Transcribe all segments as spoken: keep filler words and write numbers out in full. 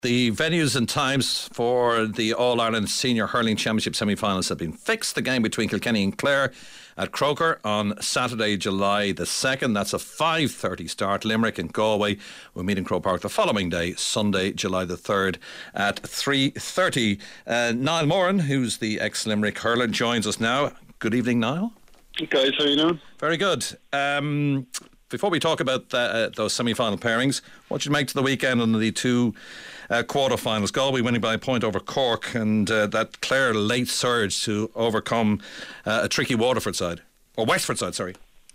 The venues and times for the All-Ireland Senior Hurling Championship semi-finals have been fixed. The game between Kilkenny and Clare at Croker on Saturday, July the second. That's a five thirty start. Limerick and Galway will meet in Croke Park the following day, Sunday, July the third at three thirty. Uh, Niall Moran, who's the ex-Limerick hurler, joins us now. Good evening, Niall. Hey guys, how are you doing? Very good. Um... Before we talk about the, uh, those semi-final pairings, what you make to the weekend on the two uh, quarter-finals? Galway winning by a point over Cork, and uh, that Clare late surge to overcome uh, a tricky Waterford side, or Wexford side, sorry.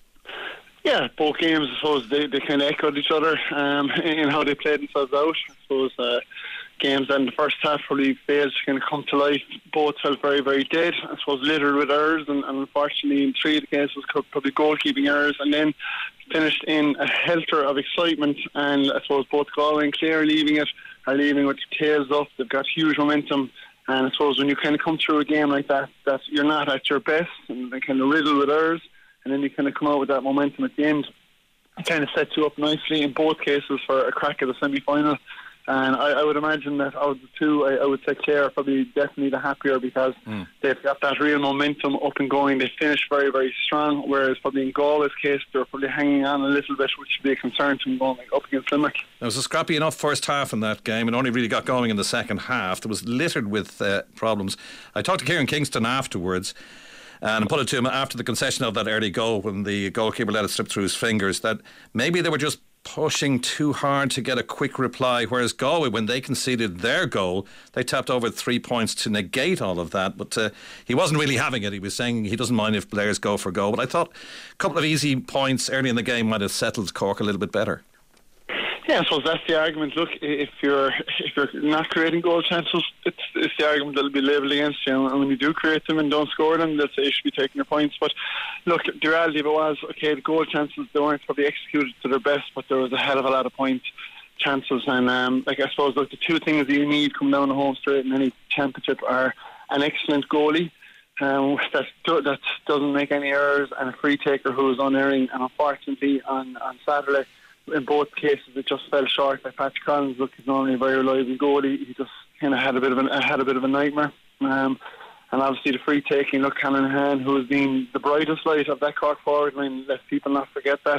Yeah, both games, I suppose, they, they kind of echoed each other um, in how they played themselves out. I suppose uh, games in the first half probably failed to kind of come to life. Both felt very, very dead. I suppose littered with errors, and, and unfortunately in three of the cases probably goalkeeping errors, and then finished in a helter of excitement. And I suppose both Galway and Clare leaving it are leaving with their tails up. They've got huge momentum, and I suppose when you kind of come through a game like that, that you're not at your best and they kind of riddled with errors, and then you kind of come out with that momentum at the end. It kind of sets you up nicely in both cases for a crack at the semi-final. And I, I would imagine that out of the two, I, I would say Clare are probably definitely the happier, because mm. they've got that real momentum up and going. They finished very, very strong, whereas probably in Galway's case, they're probably hanging on a little bit, which would be a concern to them going up against Limerick. There was a scrappy enough first half in that game, and only really got going in the second half. It was littered with uh, problems. I talked to Kieran Kingston afterwards, and I put it to him after the concession of that early goal, when the goalkeeper let it slip through his fingers, that maybe they were just pushing too hard to get a quick reply, whereas Galway, when they conceded their goal, they tapped over three points to negate all of that. But uh, he wasn't really having it. He was saying he doesn't mind if players go for goal. But I thought a couple of easy points early in the game might have settled Cork a little bit better. Yeah, I suppose that's the argument. Look, if you're if you're not creating goal chances, it's, it's the argument that'll be labelled against you. And when you do create them and don't score them, they'll say you should be taking your points. But look, the reality of it was, okay, the goal chances, they weren't probably executed to their best, but there was a hell of a lot of point chances. And um, like I suppose, look, the two things that you need coming down the home straight in any championship are an excellent goalie um, that do, that doesn't make any errors, and a free taker who is unerring. And unfortunately, on on Saturday, in both cases, it just fell short. Like Patrick Collins, look, he's normally a very reliable goalie. He just kind of had a bit of a had a bit of a nightmare. Um, and obviously the free taking, look, Callaghan, who has been the brightest light of that Cork forward line, let people not forget that.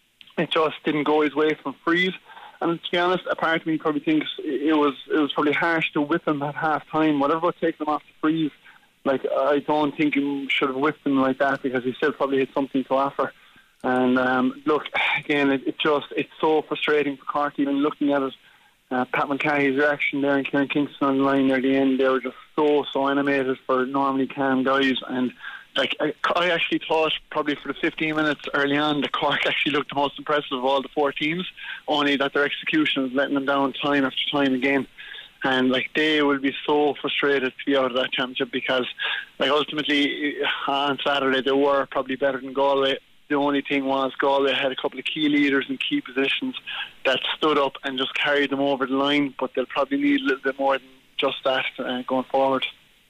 It just didn't go his way from frees. And to be honest, a part of me probably thinks it was it was probably harsh to whip him at half time. Whatever about taking him off the frees, like I don't think he should have whipped him like that, because he still probably had something to offer. And um, look, again, it, it just it's so frustrating for Cork, even looking at it. Uh, Pat Mulcahy's reaction there and Kieran Kingston on the line near the end, they were just so, so animated for normally calm guys. And like I, I actually thought probably for the fifteen minutes early on, the Cork actually looked the most impressive of all the four teams, only that their execution was letting them down time after time again. And like they will be so frustrated to be out of that championship, because like ultimately on Saturday they were probably better than Galway. The only thing was Galway had a couple of key leaders in key positions that stood up and just carried them over the line, but they'll probably need a little bit more than just that uh, going forward.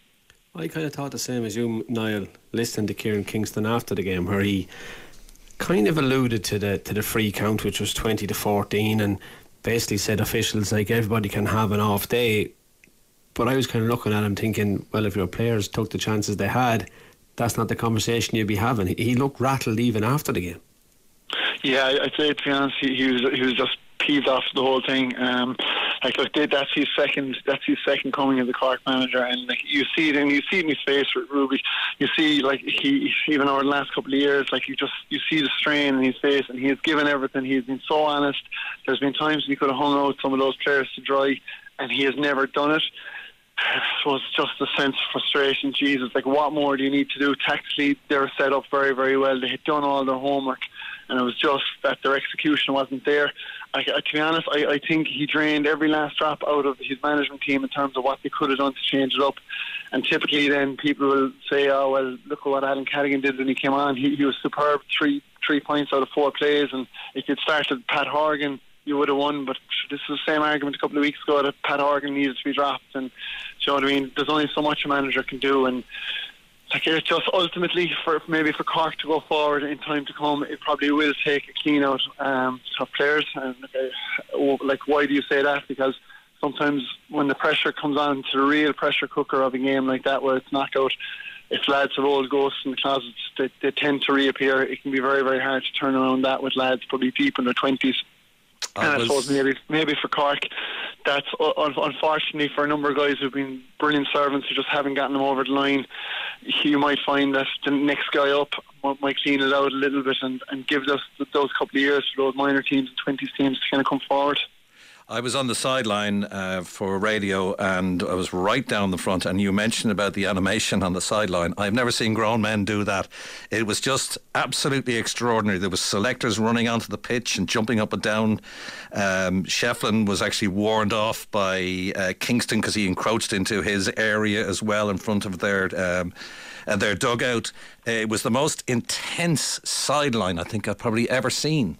I kind of thought the same as you, Niall, listening to Kieran Kingston after the game, where he kind of alluded to the to the free count, which was twenty to fourteen, and basically said officials, like, everybody can have an off day. But I was kind of looking at him thinking, well, if your players took the chances they had, that's not the conversation you'd be having. He looked rattled even after the game. Yeah, I'd say, to be honest, he, he was he was just peeved off the whole thing. Um, like, look, that's his second that's his second coming as a Cork manager, and like you see it, and you see it in his face with Ruby. You see, like he even over the last couple of years, like you just you see the strain in his face, and he has given everything. He's been so honest. There's been times when he could have hung out some of those players to dry, and he has never done it. So it's just a sense of frustration. Jesus, like, what more do you need to do? Tactically, they were set up very, very well. They had done all their homework, and it was just that their execution wasn't there. I, I, to be honest, I, I think he drained every last drop out of his management team in terms of what they could have done to change it up. And typically then people will say, oh, well, look at what Alan Cadigan did when he came on. He, he was superb, three three points out of four plays, and if you'd started Pat Horgan, you would have won. But this is the same argument a couple of weeks ago, that Pat Horgan needed to be dropped. And you know what I mean? There's only so much a manager can do, and like it's just ultimately for maybe for Cork to go forward in time to come, it probably will take a clean out um, of players. And uh, like, why do you say that? Because sometimes when the pressure comes on to the real pressure cooker of a game like that, where it's knockout, if lads have old ghosts in the closets, they, they tend to reappear. It can be very, very hard to turn around that with lads probably deep in their twenties. And I, I suppose maybe maybe for Cork, that's uh, unfortunately for a number of guys who've been brilliant servants who just haven't gotten them over the line. You might find that the next guy up might clean it out a little bit and, and give us those couple of years for those minor teams and twenties teams to kind of come forward. I was on the sideline uh, for radio, and I was right down the front, and you mentioned about the animation on the sideline. I've never seen grown men do that. It was just absolutely extraordinary. There was selectors running onto the pitch and jumping up and down. Um, Shefflin was actually warned off by uh, Kingston because he encroached into his area as well in front of their um, uh, their dugout. Uh, it was the most intense sideline I think I've probably ever seen.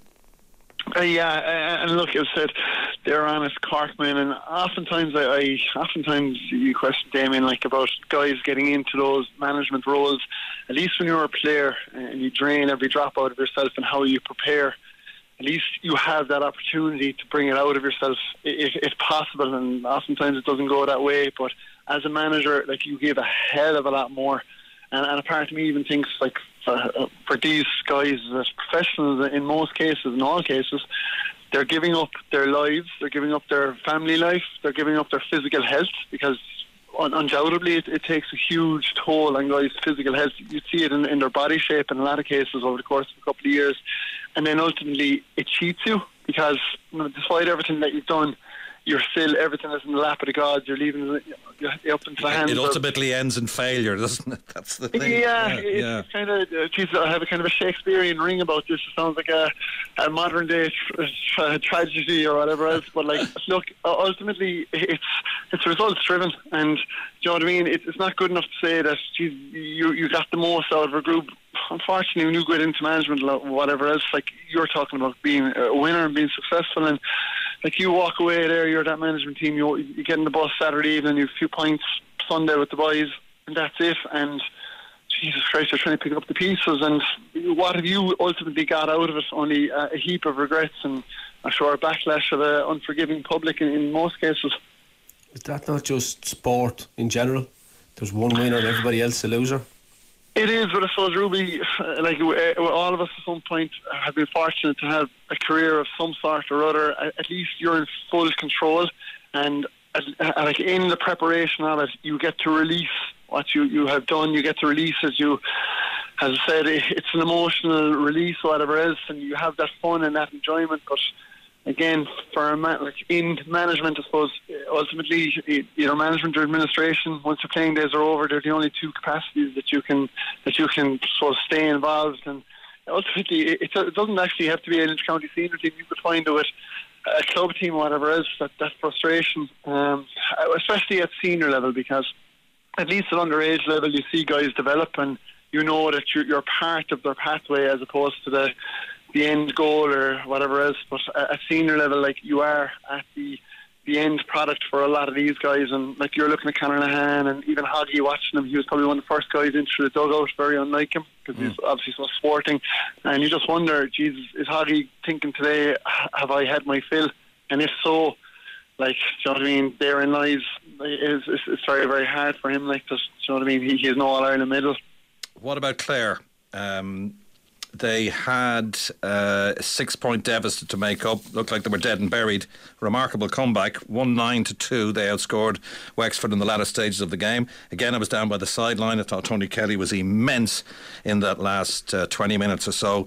Uh, yeah, uh, and look, as I said, they're honest Corkmen, and oftentimes I, I oftentimes you question Damien like about guys getting into those management roles. At least when you're a player and you drain every drop out of yourself and how you prepare, at least you have that opportunity to bring it out of yourself if, if possible. And oftentimes it doesn't go that way. But as a manager, like, you give a hell of a lot more. And, and a part of me even thinks, like, for, for these guys as professionals, in most cases, in all cases, they're giving up their lives, they're giving up their family life, they're giving up their physical health, because un- undoubtedly it, it takes a huge toll on guys' physical health. You see it in, in their body shape in a lot of cases over the course of a couple of years. And then ultimately it cheats you, because, you know, despite everything that you've done, you're still, everything is in the lap of the gods. You're leaving it up into the hands. It ultimately of, ends in failure, doesn't it? That's the thing. Yeah, yeah, it's yeah. kind of. Uh, geez, I have a kind of a Shakespearean ring about this. It sounds like a, a modern day tra- tra- tragedy or whatever else. But like, look, ultimately, it's it's results driven, and do you know what I mean? It's, it's not good enough to say that, geez, you you got the most out of a group. Unfortunately, when you get into management or whatever else, like, you're talking about being a winner and being successful, and like, you walk away there, you're that management team, you, you get in the bus Saturday evening, you have a few pints Sunday with the boys, and that's it. And Jesus Christ, you're trying to pick up the pieces, and what have you ultimately got out of it? Only a, a heap of regrets, and I'm sure a backlash of an unforgiving public in, in most cases. Is that not just sport in general? There's one winner and everybody else a loser? It is, but I suppose, Ruby, like, all of us at some point have been fortunate to have a career of some sort or other. At least you're in full control, and like, in the preparation of it, you get to release what you, you have done. You get to release, as you, as I said, it's an emotional release, whatever it is, and you have that fun and that enjoyment. But again, for a man, like, in management, I suppose, ultimately, either management or administration, once your playing days are over, they're the only two capacities that you can that you can sort of stay involved. And ultimately, it, it doesn't actually have to be an inter-county senior team. You could find it with a club team or whatever else, that, that frustration, um, especially at senior level, because at least at underage level, you see guys develop, and you know that you're, you're part of their pathway as opposed to the the end goal or whatever else. But at senior level, like, you are at the the end product for a lot of these guys. And like, you're looking at Conor Nahan and even Hoggy, watching him, he was probably one of the first guys into the dugout, very unlike him, because mm. he's obviously so sporting. And you just wonder, Jesus, is Hoggy thinking today, have I had my fill? And if so, like, do you know what I mean, therein lies, it's, it's, it's very, very hard for him. Like, just, do you know what I mean, he, he has no All-Ireland medal. What about Clare? Um They had uh, a six-point deficit to make up. Looked like they were dead and buried. Remarkable comeback, one nine to two. They outscored Wexford in the latter stages of the game. Again, I was down by the sideline. I thought Tony Kelly was immense in that last uh, twenty minutes or so.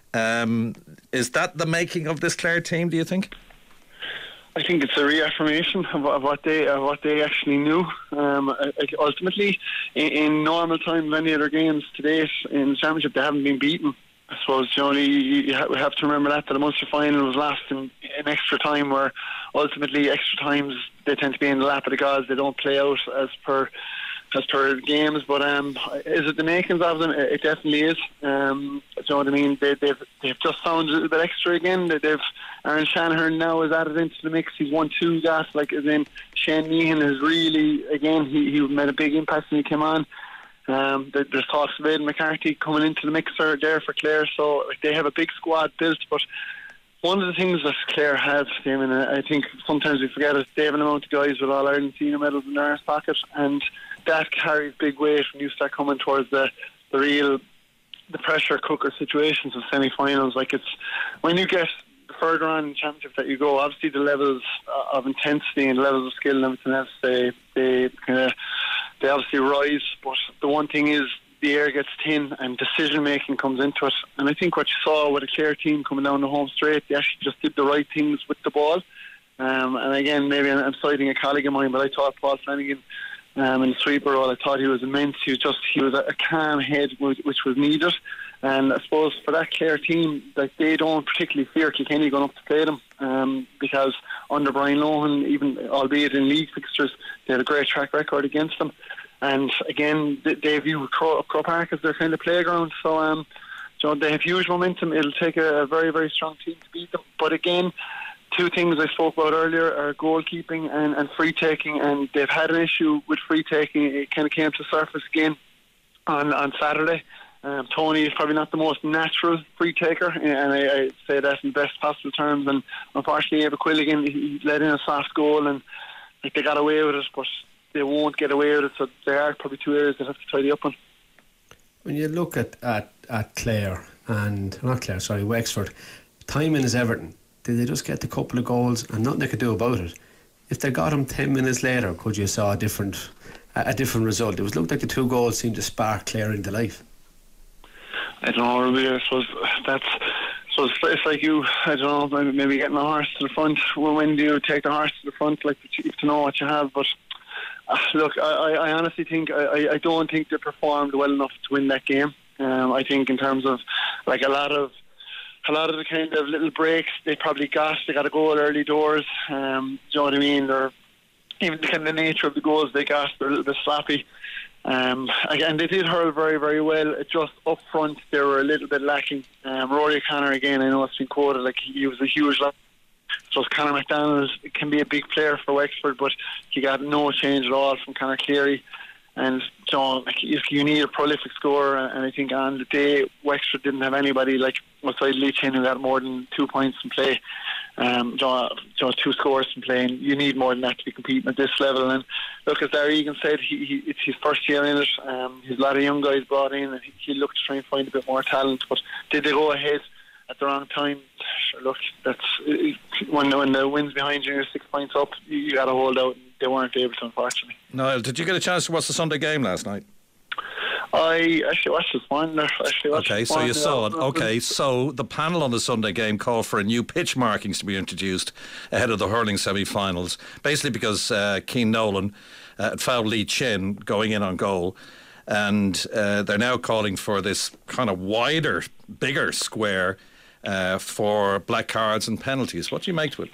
Um, is that the making of this Clare team, do you think? I think it's a reaffirmation of, of what they of what they actually knew. Um, ultimately, in, in normal times, any other games to date in the championship, they haven't been beaten. I suppose, Johnny, you have to remember that, that the Munster final was lost in, in extra time, where ultimately extra times they tend to be in the lap of the gods. They don't play out as per as per games. But um, is it the makings of them? It definitely is. Um, do you know what I mean? They, they've they've just found a little bit extra again. They've Aaron Shanahan now is added into the mix. He's won two gas, like, as in Shane Meehan has really, again, he, he made a big impact when he came on. Um, there's talks of Aidan McCarthy coming into the mixer there for Clare, so like, they have a big squad built. But one of the things that Clare have, Damon, I think sometimes we forget it, they have an amount of guys with all Ireland senior medals in their arse pocket, and that carries big weight when you start coming towards the, the real, the pressure cooker situations of semi-finals. Like, it's when you get further on in the championship that you go, obviously the levels of intensity and levels of skill and everything else, they they kind of they obviously rise. But the one thing is, the air gets thin and decision making comes into it. And I think what you saw with a Clare team coming down the home straight, they actually just did the right things with the ball. Um, and again, maybe I'm citing a colleague of mine, but I thought Paul Flanagan um, in the sweeper role, I thought he was immense. He was just he was a calm head which was needed. And I suppose for that Clare team, like, they don't particularly fear Kilkenny going up to play them, um, because under Brian Lohan, even albeit in league fixtures, they had a great track record against them. And again, they view Crow, Crow Park as their kind of playground. So, um, so they have huge momentum. It'll take a, a very, very strong team to beat them. But again, two things I spoke about earlier are goalkeeping and, and free taking. And they've had an issue with free taking. It kind of came to the surface again on, on Saturday. Um, Tony is probably not the most natural free taker, and I, I say that in the best possible terms. And unfortunately, Eva Quilligan, he let in a soft goal, and like, they got away with it, but they won't get away with it. So there are probably two areas they have to tidy up on. When you look at, at, at Clare and not Clare, sorry, Wexford, timing is everything. Did they just get a couple of goals and nothing they could do about it? If they got them ten minutes later, could you saw a different a, a different result? It was looked like the two goals seemed to spark Clare into life. I don't know, really. I suppose that's so it's, it's like you, I don't know, maybe getting a horse to the front. Well, when do you take the horse to the front? Like, you have to know what you have. But uh, look, I, I honestly think I, I don't think they performed well enough to win that game. Um, I think in terms of like a lot of a lot of the kind of little breaks they probably got, they got a goal early doors. Um, do you know what I mean? They're even the kind of nature of the goals they got, they're a little bit sloppy. Um, again, they did hurl very, very well. It just up front, they were a little bit lacking. Um, Rory O'Connor, again, I know it's been quoted, like, he was a huge loss. So Conor McDonald can be a big player for Wexford, but he got no change at all from Conor Cleary. And you know, like, you need a prolific scorer, and I think on the day Wexford didn't have anybody like outside Lee Chin who got more than two points in play. Um, you know, you know, two scores in play, and you need more than that to be competing at this level. And look, as Larry Egan said, he, he, it's his first year in it. Um, there's a lot of young guys brought in, and he, he looked to try and find a bit more talent. But did they go ahead at the wrong time? Sure, look, that's when when the wind's behind you, you're six points up, you, you got to hold out. And they weren't able to, unfortunately. Niall, did you get a chance to watch the Sunday game last night? I actually watched this one. Actually watched okay, so one, you saw it. uh, Okay, so the panel on the Sunday game called for a new pitch markings to be introduced ahead of the hurling semi-finals, basically because uh, Keane Nolan uh, had fouled Lee Chin going in on goal, and uh, they're now calling for this kind of wider, bigger square uh, for black cards and penalties. What do you make to it?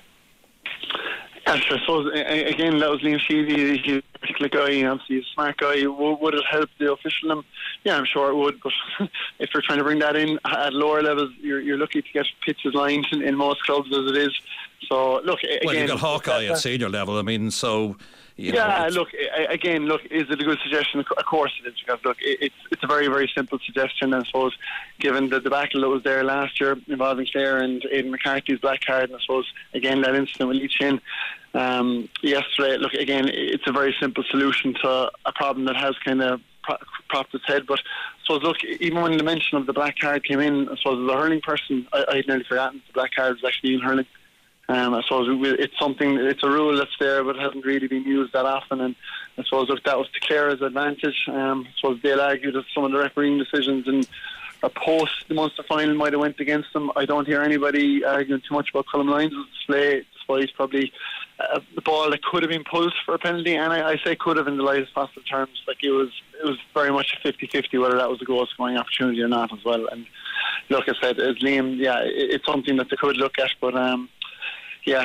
I suppose, again, that was Liam Sheedy. He's a particular guy, obviously he's a smart guy. Would it help the official? Yeah, I'm sure it would, but if you're trying to bring that in at lower levels, you're, you're lucky to get pitches lined in, in most clubs as it is. So, look, again... Well, you've got Hawkeye at senior level, I mean, so... You yeah, know, look, again, look, is it a good suggestion? Of course it is, because, look, it's it's a very, very simple suggestion, I suppose, given the debacle that was there last year involving Clare and Aidan McCarthy's black card, and I suppose, again, that incident with Lee Chin um, yesterday. Look, again, it's a very simple solution to a problem that has kind of propped its head, but I suppose, look, even when the mention of the black card came in, I suppose as a hurling person, I, I had nearly forgotten the black card was actually in hurling. Um, I suppose it's something, it's a rule that's there, but it hasn't really been used that often. And I suppose if that was to Clare's advantage, um, I suppose they'll argue that some of the refereeing decisions in a post the Munster final might have went against them. I don't hear anybody arguing too much about Colm Lyons' display, despite probably uh, the ball that could have been pulled for a penalty. And I, I say could have in the lightest possible terms. Like, it was, it was very much a fifty-fifty whether that was a goal scoring opportunity or not as well. And like I said, as Liam, yeah, it, it's something that they could look at, but. Um, Yeah.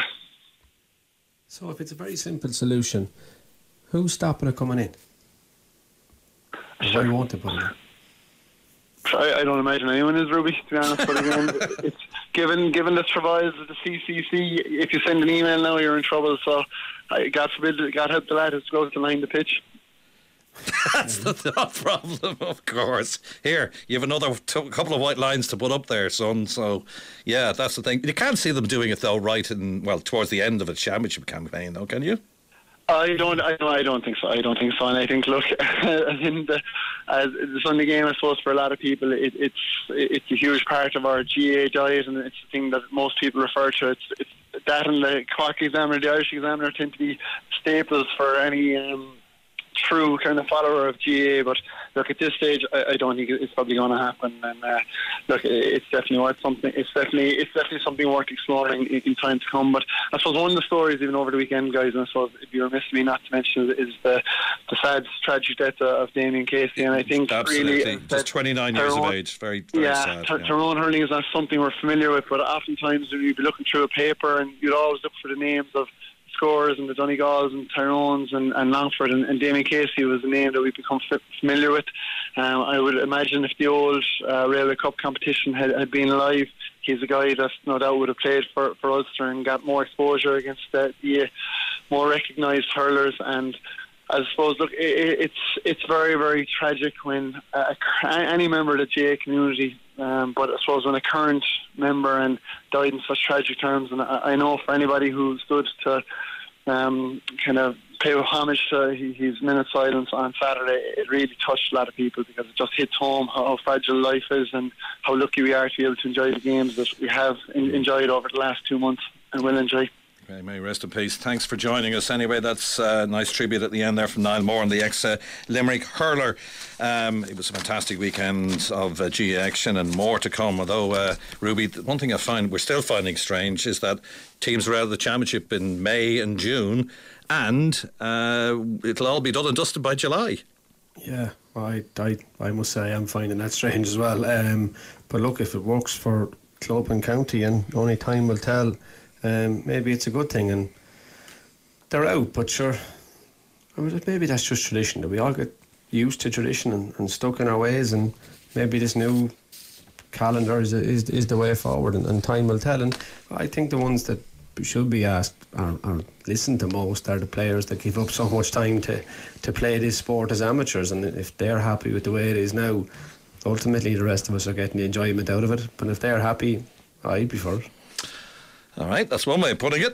So if it's a very simple solution, who's stopping it coming in? Sure. Why won't they put it in? I, I don't imagine anyone is, Ruby, to be honest. But again, it's given given the travails of the C C C, if you send an email now, you're in trouble. So, I, God forbid, God help the lad who's going to line the pitch. That's the, the problem, of course. Here, you have another t- couple of white lines to put up there, son. So, yeah, that's the thing. You can't see them doing it, though, right in, well, towards the end of a championship campaign, though, can you? I don't. I no, I don't think so. I don't think so. And I think, look, in the, uh, the Sunday game, I suppose for a lot of people, it, it's it's a huge part of our G A A diet, and it's the thing that most people refer to. It's, it's that and the Cork Examiner, the Irish Examiner, tend to be staples for any Um, true kind of follower of G A A, but look, at this stage I, I don't think it's probably going to happen, and uh, look, it's definitely worth something it's definitely it's definitely something worth exploring in, in time to come. But I suppose one of the stories even over the weekend, guys, and I suppose it'd be remiss of me not to mention, is the the sad tragic death of Damien Casey, and I think absolutely really just twenty-nine years of age, very, very yeah, sad. T- yeah. Tyrone hurling is not something we're familiar with, but oftentimes you'd be looking through a paper and you'd always look for the names of scores and the Donegals and Tyrones and, and Longford, and, and Damien Casey was a name that we've become f- familiar with. Um, I would imagine if the old uh, Railway Cup competition had, had been alive, he's a guy that no doubt would have played for, for Ulster and got more exposure against uh, the uh, more recognised hurlers. And I suppose, look, it, it's it's very, very tragic when uh, any member of the G A A community, um, but I suppose when a current member and died in such tragic terms, and I, I know for anybody who stood to um, kind of pay homage to his minute silence on Saturday, it really touched a lot of people, because it just hits home how, how fragile life is and how lucky we are to be able to enjoy the games that we have in, enjoyed over the last two months and will enjoy. Okay, may rest in peace. Thanks for joining us. Anyway, that's a nice tribute at the end there from Niall Moore and the ex-Limerick uh, hurler. Um, it was a fantastic weekend of uh, G A action, and more to come. Although, uh, Ruby, one thing I find we're still finding strange is that teams are out of the championship in May and June, and uh, it'll all be done and dusted by July. Yeah, I, I, I must say I'm finding that strange as well. Um, but look, if it works for club and county, and only time will tell, Um, maybe it's a good thing, and they're out, but sure, I mean, maybe that's just tradition, that we all get used to tradition and, and stuck in our ways, and maybe this new calendar is is, is the way forward, and, and time will tell. And I think the ones that should be asked or, or listened to most are the players that give up so much time to, to play this sport as amateurs, and if they're happy with the way it is now, ultimately the rest of us are getting the enjoyment out of it. But if they're happy, I'd be for it. All right, that's one way of putting it.